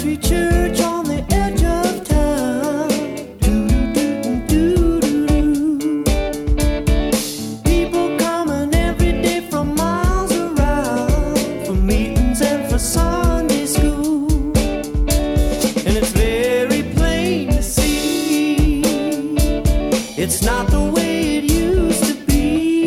country church on the edge of town. People coming every day from miles around for meetings and for Sunday school. And it's very plain to see it's not the way it used to be.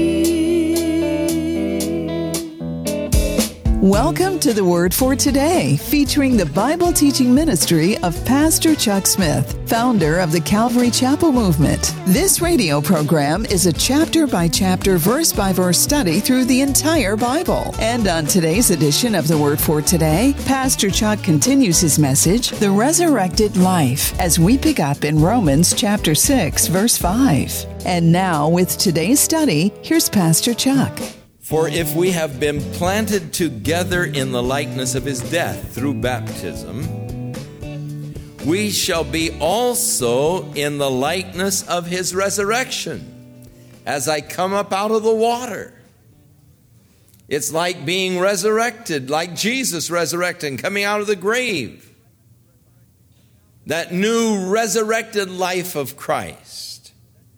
Welcome to the Word for Today, featuring the Bible teaching ministry of Pastor Chuck Smith, founder of the Calvary Chapel Movement. This radio program is a chapter-by-chapter, verse-by-verse study through the entire Bible. And on today's edition of the Word for Today, Pastor Chuck continues his message, The Resurrected Life, as we pick up in Romans chapter 6, verse 5. And now, with today's study, here's Pastor Chuck. For if we have been planted together in the likeness of his death through baptism, we shall be also in the likeness of his resurrection, as I come up out of the water. It's like being resurrected, like Jesus resurrected and coming out of the grave. That new resurrected life of Christ.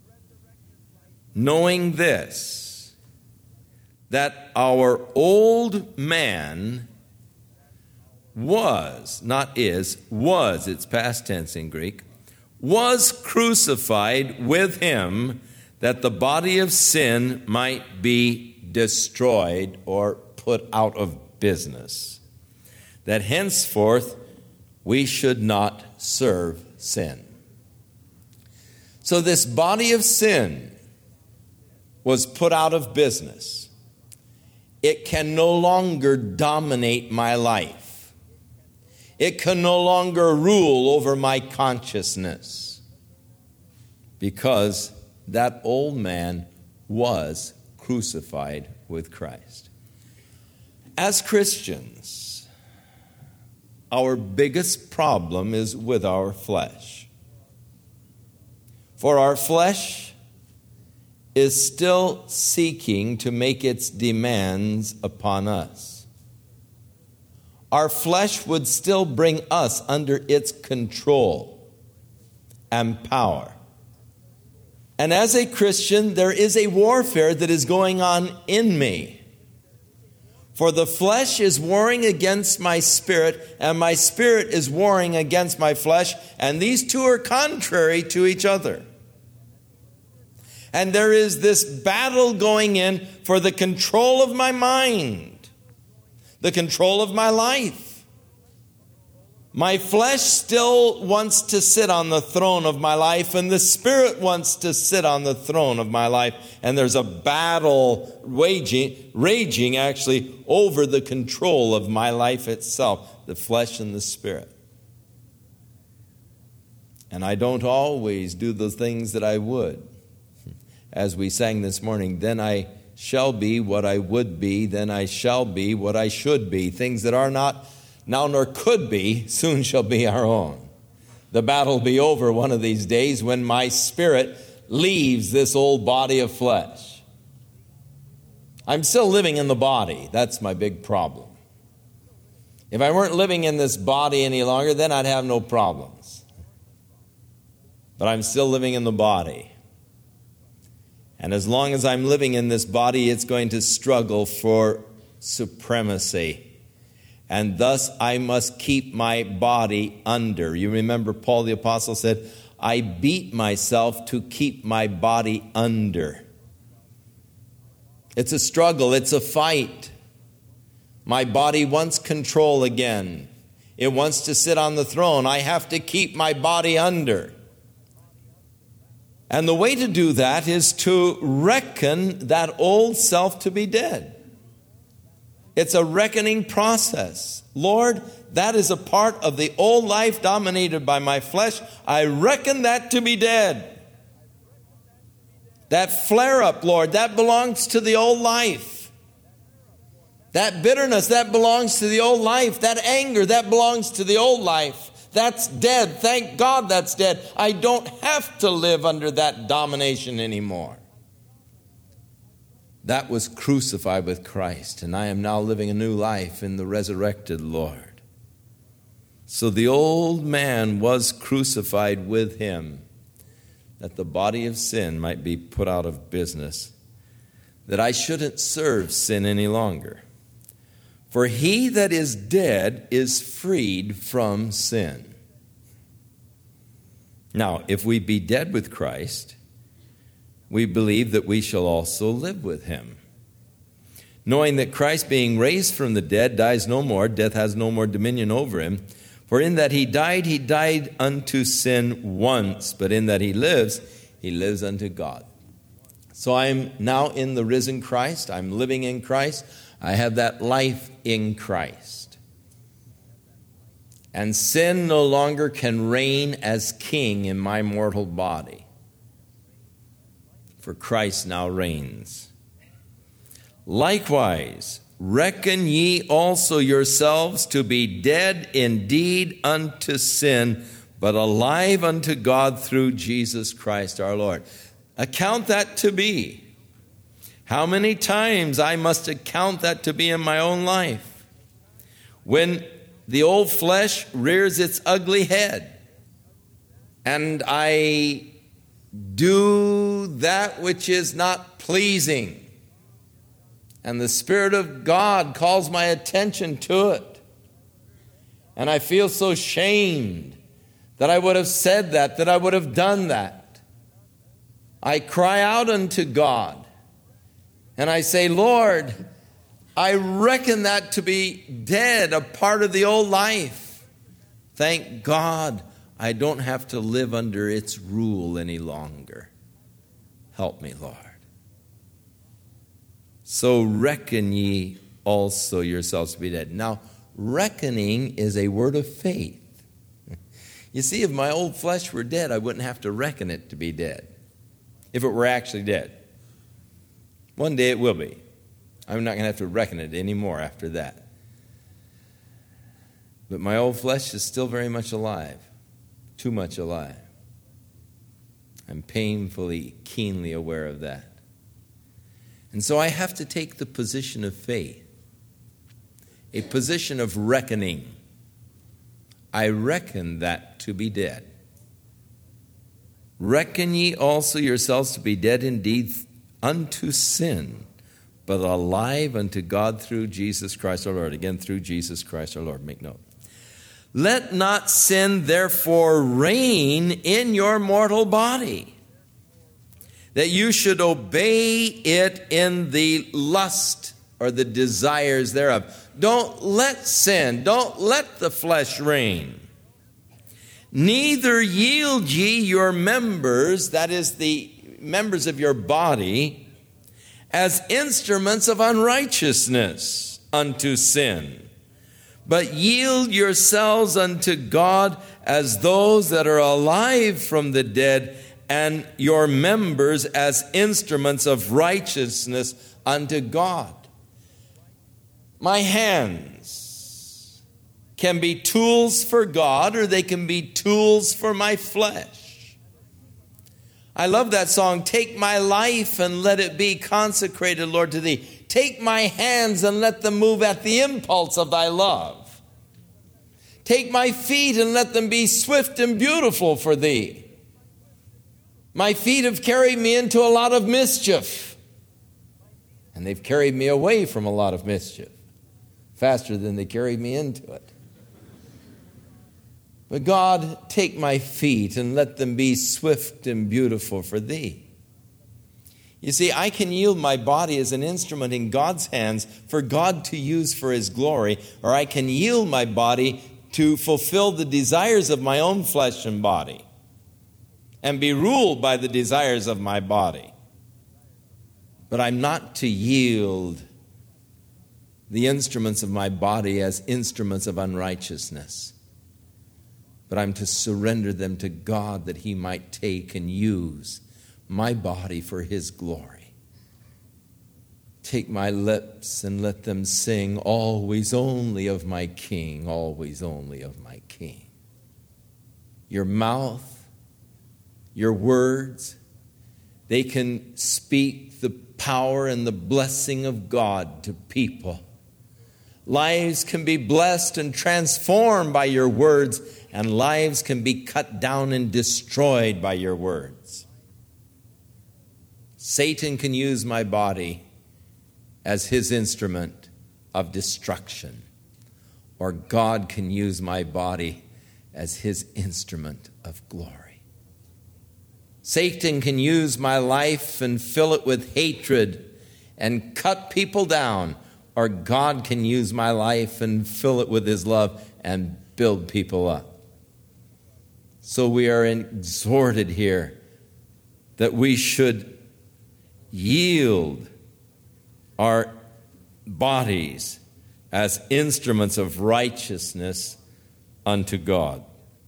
Knowing this, that our old man was, not is, was, it's past tense in Greek, was crucified with him, that the body of sin might be destroyed or put out of business, that henceforth we should not serve sin. So this body of sin was put out of business. It can no longer dominate my life. It can no longer rule over my consciousness, because that old man was crucified with Christ. As Christians, our biggest problem is with our flesh. For our flesh is still seeking to make its demands upon us. Our flesh would still bring us under its control and power. And as a Christian, there is a warfare that is going on in me. For the flesh is warring against my spirit, and my spirit is warring against my flesh, and these two are contrary to each other. And there is this battle going in for the control of my mind, the control of my life. My flesh still wants to sit on the throne of my life, and the Spirit wants to sit on the throne of my life. And there's a battle raging actually over the control of my life itself, the flesh and the Spirit. And I don't always do the things that I would. As we sang this morning, then I shall be what I would be, then I shall be what I should be. Things that are not now nor could be, soon shall be our own. The battle will be over one of these days when my spirit leaves this old body of flesh. I'm still living in the body. That's my big problem. If I weren't living in this body any longer, then I'd have no problems. But I'm still living in the body. And as long as I'm living in this body, it's going to struggle for supremacy. And thus I must keep my body under. You remember Paul the Apostle said, I beat myself to keep my body under. It's a struggle. It's a fight. My body wants control again. It wants to sit on the throne. I have to keep my body under. And the way to do that is to reckon that old self to be dead. It's a reckoning process. Lord, that is a part of the old life dominated by my flesh. I reckon that to be dead. That flare-up, Lord, that belongs to the old life. That bitterness, that belongs to the old life. That anger, that belongs to the old life. That's dead. Thank God that's dead. I don't have to live under that domination anymore. That was crucified with Christ, and I am now living a new life in the resurrected Lord. So the old man was crucified with him, that the body of sin might be put out of business, that I shouldn't serve sin any longer. For he that is dead is freed from sin. Now, if we be dead with Christ, we believe that we shall also live with him, knowing that Christ, being raised from the dead, dies no more, death has no more dominion over him. For in that he died unto sin once, but in that he lives unto God. So I'm now in the risen Christ. I'm living in Christ. I have that life in Christ. And sin no longer can reign as king in my mortal body, for Christ now reigns. Likewise, reckon ye also yourselves to be dead indeed unto sin, but alive unto God through Jesus Christ our Lord. Account that to be. How many times I must account that to be in my own life? When the old flesh rears its ugly head, and I do that which is not pleasing, and the Spirit of God calls my attention to it, and I feel so shamed that I would have said that I would have done that. I cry out unto God, and I say, Lord, I reckon that to be dead, a part of the old life. Thank God I don't have to live under its rule any longer. Help me, Lord. So reckon ye also yourselves to be dead. Now, reckoning is a word of faith. You see, if my old flesh were dead, I wouldn't have to reckon it to be dead, if it were actually dead. One day it will be. I'm not going to have to reckon it anymore after that. But my old flesh is still very much alive, too much alive. I'm painfully, keenly aware of that. And so I have to take the position of faith, a position of reckoning. I reckon that to be dead. Reckon ye also yourselves to be dead indeed unto sin, but alive unto God through Jesus Christ our Lord. Again, through Jesus Christ our Lord. Make note. Let not sin therefore reign in your mortal body, that you should obey it in the lust or the desires thereof. Don't let sin, don't let the flesh reign. Neither yield ye your members, that is the members of your body, as instruments of unrighteousness unto sin, but yield yourselves unto God as those that are alive from the dead, and your members as instruments of righteousness unto God. My hands can be tools for God, or they can be tools for my flesh. I love that song, take my life and let it be consecrated, Lord, to thee. Take my hands and let them move at the impulse of thy love. Take my feet and let them be swift and beautiful for thee. My feet have carried me into a lot of mischief, and they've carried me away from a lot of mischief faster than they carried me into it. But God, take my feet and let them be swift and beautiful for thee. You see, I can yield my body as an instrument in God's hands for God to use for his glory, or I can yield my body to fulfill the desires of my own flesh and body and be ruled by the desires of my body. But I'm not to yield the instruments of my body as instruments of unrighteousness, but I'm to surrender them to God that he might take and use my body for his glory. Take my lips and let them sing always only of my King, always only of my King. Your mouth, your words, they can speak the power and the blessing of God to people. Lives can be blessed and transformed by your words, and lives can be cut down and destroyed by your words. Satan can use my body as his instrument of destruction, or God can use my body as his instrument of glory. Satan can use my life and fill it with hatred and cut people down, or God can use my life and fill it with his love and build people up. So we are exhorted here that we should yield our bodies as instruments of righteousness unto God.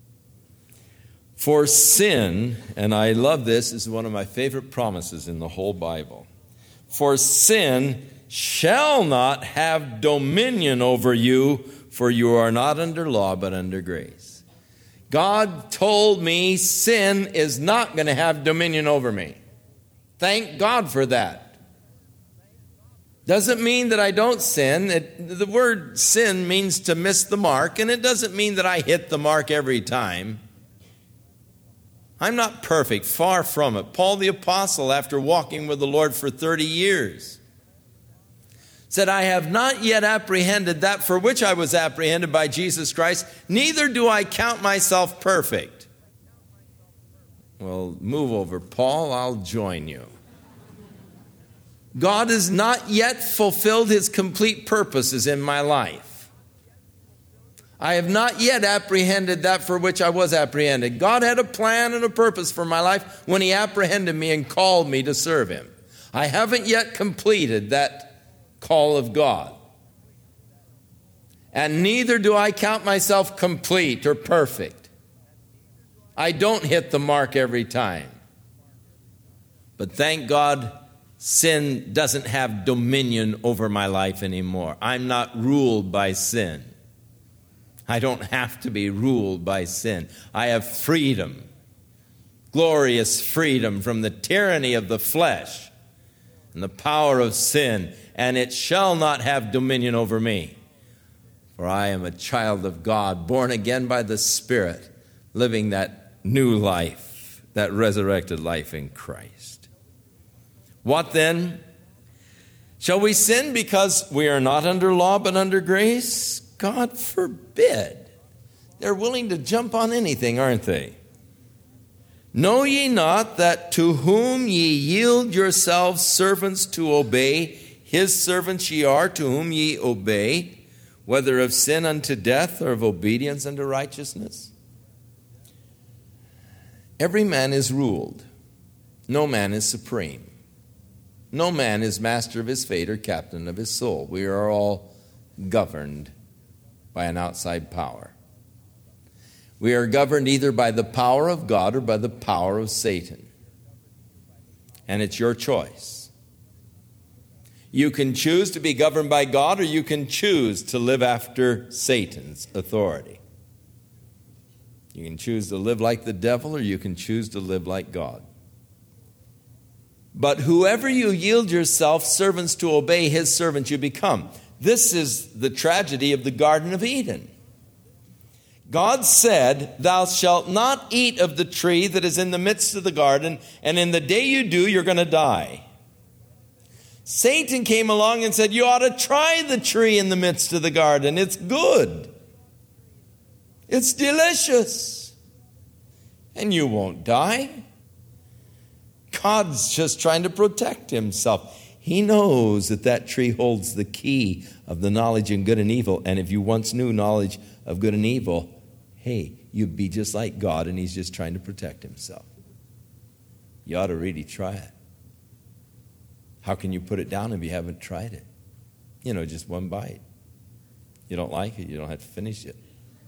For sin, and I love this is one of my favorite promises in the whole Bible, for sin shall not have dominion over you, for you are not under law but under grace. God told me sin is not going to have dominion over me. Thank God for that. Doesn't mean that I don't sin. The word sin means to miss the mark, and it doesn't mean that I hit the mark every time. I'm not perfect, far from it. Paul the Apostle, after walking with the Lord for 30 years, said, I have not yet apprehended that for which I was apprehended by Jesus Christ, neither do I count myself perfect. Well, move over, Paul, I'll join you. God has not yet fulfilled his complete purposes in my life. I have not yet apprehended that for which I was apprehended. God had a plan and a purpose for my life when he apprehended me and called me to serve him. I haven't yet completed that call of God. And neither do I count myself complete or perfect. I don't hit the mark every time. But thank God, sin doesn't have dominion over my life anymore. I'm not ruled by sin. I don't have to be ruled by sin. I have freedom, glorious freedom from the tyranny of the flesh and the power of sin, and it shall not have dominion over me. For I am a child of God, born again by the Spirit, living that new life, that resurrected life in Christ. What then? Shall we sin because we are not under law but under grace? God forbid. They're willing to jump on anything, aren't they? Know ye not that to whom ye yield yourselves servants to obey, his servants ye are to whom ye obey, whether of sin unto death or of obedience unto righteousness? Every man is ruled. No man is supreme. No man is master of his fate or captain of his soul. We are all governed by an outside power. We are governed either by the power of God or by the power of Satan. And it's your choice. You can choose to be governed by God, or you can choose to live after Satan's authority. You can choose to live like the devil, or you can choose to live like God. But whoever you yield yourself servants to obey, his servant you become. This is the tragedy of the Garden of Eden. God said, thou shalt not eat of the tree that is in the midst of the garden, and in the day you do, you're going to die. Satan came along and said, you ought to try the tree in the midst of the garden. It's good. It's delicious. And you won't die. God's just trying to protect himself. He knows that that tree holds the key of the knowledge of good and evil. And if you once knew knowledge of good and evil, hey, you'd be just like God, and he's just trying to protect himself. You ought to really try it. How can you put it down if you haven't tried it? You know, just one bite. You don't like it, you don't have to finish it.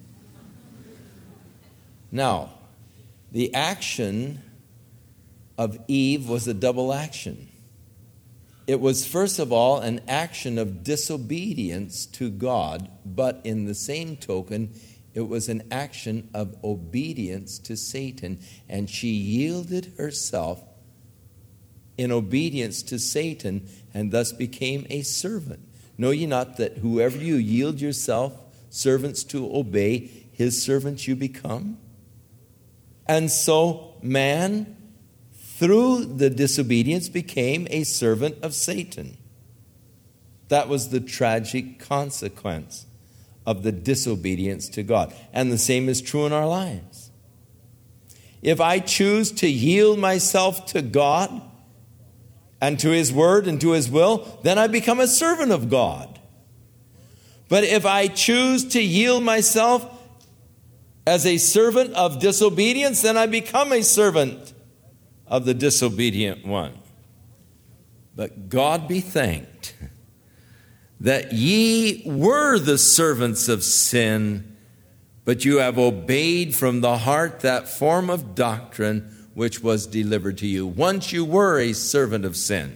Now, the action of Eve was a double action. It was, first of all, an action of disobedience to God, but in the same token, it was an action of obedience to Satan, and she yielded herself in obedience to Satan and thus became a servant. Know ye not that whoever you yield yourself servants to obey, his servants you become? And so man, through the disobedience, became a servant of Satan. That was the tragic consequence of the disobedience to God. And the same is true in our lives. If I choose to yield myself to God and to His Word and to His will, then I become a servant of God. But if I choose to yield myself as a servant of disobedience, then I become a servant of the disobedient one. But God be thanked that ye were the servants of sin, but you have obeyed from the heart that form of doctrine which was delivered to you. Once you were a servant of sin.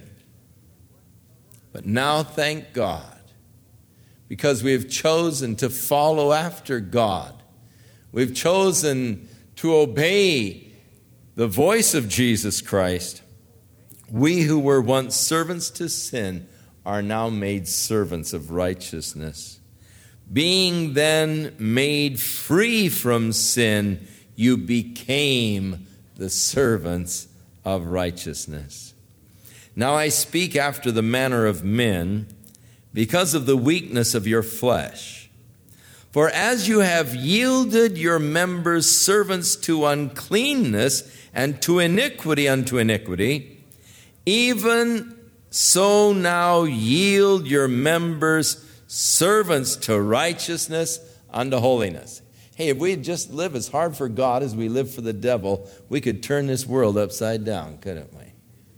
But now, thank God, because we have chosen to follow after God. We've chosen to obey the voice of Jesus Christ. We who were once servants to sin are now made servants of righteousness. Being then made free from sin, you became the servants of righteousness. Now I speak after the manner of men, because of the weakness of your flesh. For as you have yielded your members servants to uncleanness and to iniquity unto iniquity, even so now yield your members servants to righteousness unto holiness. Hey, if we'd just live as hard for God as we live for the devil, we could turn this world upside down, couldn't we?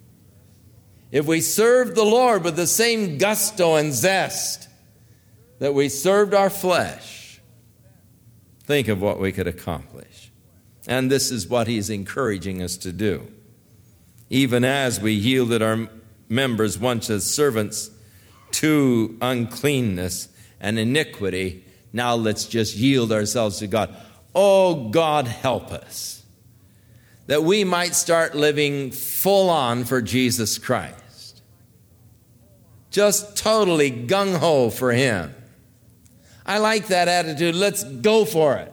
If we served the Lord with the same gusto and zest that we served our flesh, think of what we could accomplish. And this is what He's encouraging us to do. Even as we yielded our members once as servants to uncleanness and iniquity, now let's just yield ourselves to God. Oh, God, help us, that we might start living full on for Jesus Christ. Just totally gung-ho for Him. I like that attitude. Let's go for it.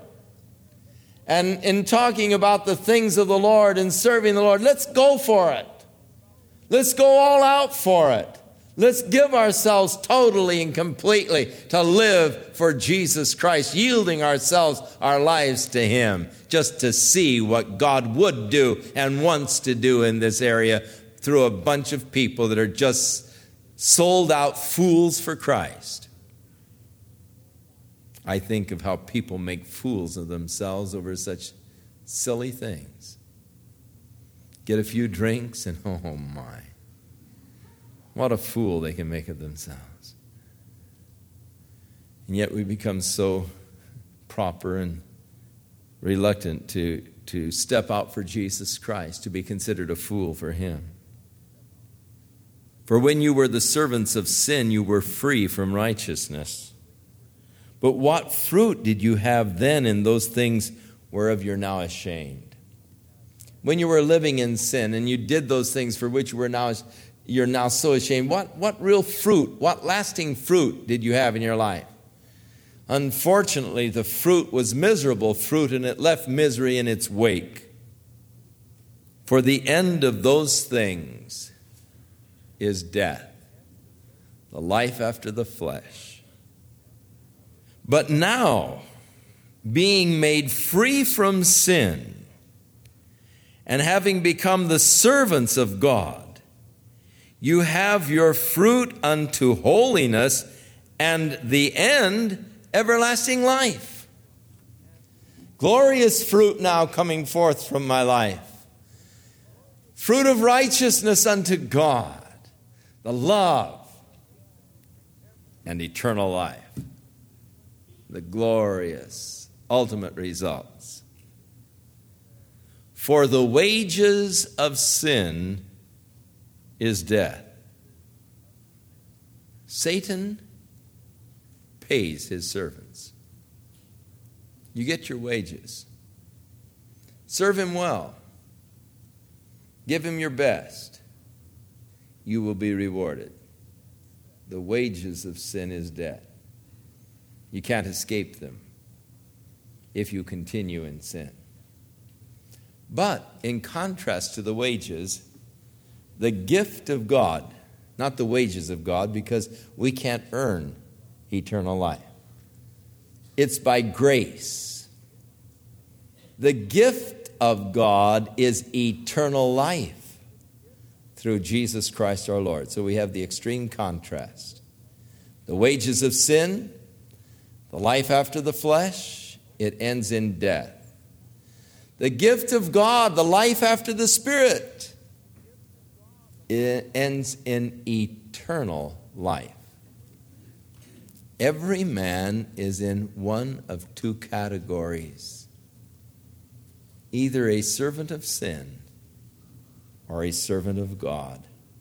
And in talking about the things of the Lord and serving the Lord, let's go for it. Let's go all out for it. Let's give ourselves totally and completely to live for Jesus Christ, yielding ourselves, our lives to Him, just to see what God would do and wants to do in this area through a bunch of people that are just sold out fools for Christ. I think of how people make fools of themselves over such silly things. Get a few drinks and oh my, what a fool they can make of themselves. And yet we become so proper and reluctant to step out for Jesus Christ, to be considered a fool for Him. For when you were the servants of sin, you were free from righteousness. But what fruit did you have then in those things whereof you're now ashamed? When you were living in sin and you did those things for which you're now so ashamed, what real fruit, what lasting fruit did you have in your life? Unfortunately, the fruit was miserable fruit, and it left misery in its wake. For the end of those things is death, the life after the flesh. But now, being made free from sin, and having become the servants of God, you have your fruit unto holiness, and the end, everlasting life. Glorious fruit now coming forth from my life. Fruit of righteousness unto God, the love and eternal life. The glorious ultimate results. For the wages of sin is death. Satan pays his servants. You get your wages. Serve him well. Give him your best. You will be rewarded. The wages of sin is death. You can't escape them if you continue in sin. But in contrast to the wages, the gift of God, not the wages of God, because we can't earn eternal life. It's by grace. The gift of God is eternal life through Jesus Christ our Lord. So we have the extreme contrast. The wages of sin, the life after the flesh, it ends in death. The gift of God, the life after the Spirit, it ends in eternal life. Every man is in one of two categories: either a servant of sin or a servant of God.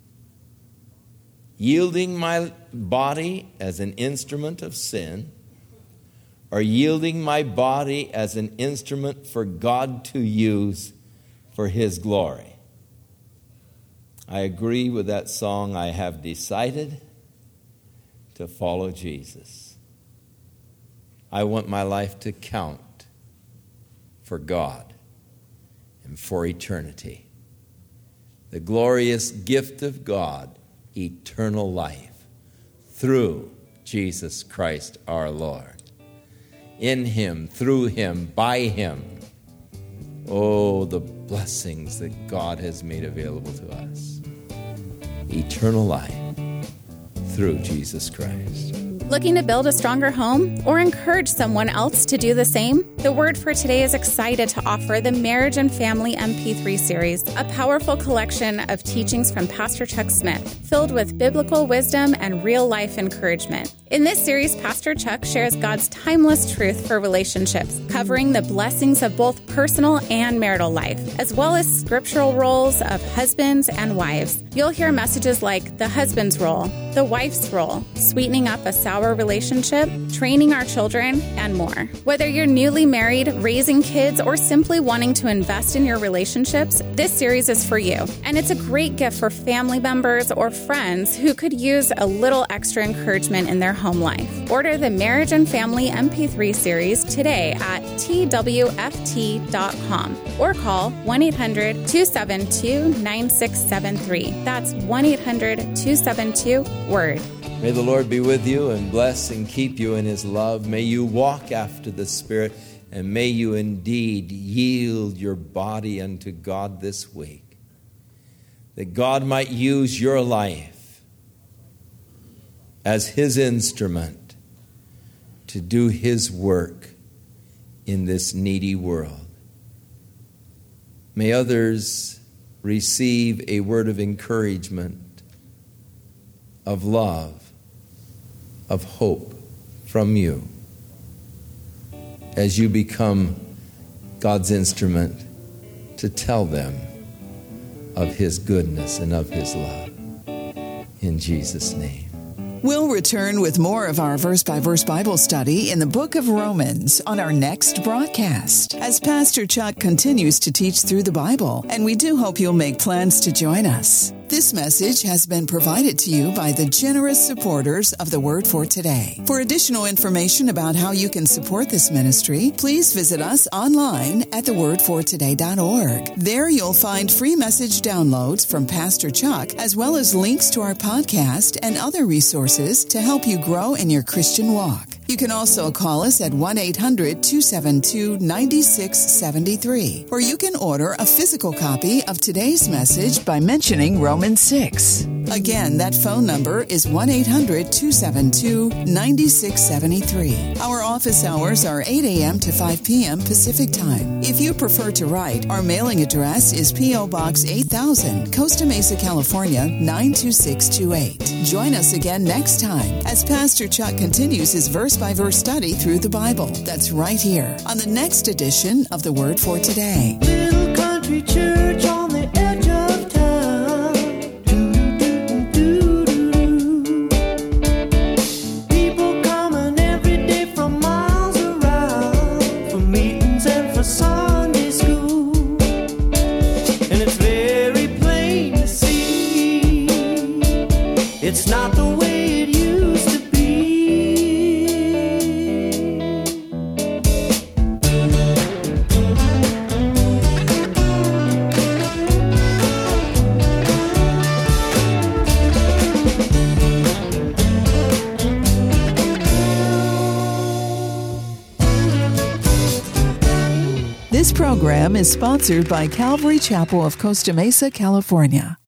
Yielding my body as an instrument of sin, or yielding my body as an instrument for God to use for His glory. I agree with that song, I have decided to follow Jesus. I want my life to count for God and for eternity. The glorious gift of God, eternal life, through Jesus Christ our Lord. In Him, through Him, by Him. Oh, the blessings that God has made available to us. Eternal life through Jesus Christ. Looking to build a stronger home or encourage someone else to do the same? The Word for Today is excited to offer the Marriage and Family MP3 series, a powerful collection of teachings from Pastor Chuck Smith, filled with biblical wisdom and real-life encouragement. In this series, Pastor Chuck shares God's timeless truth for relationships, covering the blessings of both personal and marital life, as well as scriptural roles of husbands and wives. You'll hear messages like the husband's role, the wife's role, sweetening up a sour relationship, training our children, and more. Whether you're newly married, raising kids, or simply wanting to invest in your relationships, this series is for you. And it's a great gift for family members or friends who could use a little extra encouragement in their home life. Order the Marriage and Family MP3 series today at twft.com or call 1-800-272-9673. That's 1-800-272-WORD. May the Lord be with you and bless and keep you in His love. May you walk after the Spirit, and may you indeed yield your body unto God this week, that God might use your life as His instrument to do His work in this needy world. May others receive a word of encouragement, of love, of hope from you as you become God's instrument to tell them of His goodness and of His love. In Jesus' name. We'll return with more of our verse-by-verse Bible study in the book of Romans on our next broadcast as Pastor Chuck continues to teach through the Bible, and we do hope you'll make plans to join us. This message has been provided to you by the generous supporters of the Word for Today. For additional information about how you can support this ministry, please visit us online at thewordfortoday.org. There you'll find free message downloads from Pastor Chuck, as well as links to our podcast and other resources to help you grow in your Christian walk. You can also call us at 1-800-272-9673, or you can order a physical copy of today's message by mentioning Romans 6. Again, that phone number is 1-800-272-9673. Our office hours are 8 a.m. to 5 p.m. Pacific Time. If you prefer to write, our mailing address is P.O. Box 8000, Costa Mesa, California, 92628. Join us again next time as Pastor Chuck continues his verse-by-verse study through the Bible. That's right here on the next edition of The Word for Today. Little country church on the edge of town. People coming every day from miles around for meetings and for Sunday school. And it's very plain to see it's not the way it used to be. This program is sponsored by Calvary Chapel of Costa Mesa, California.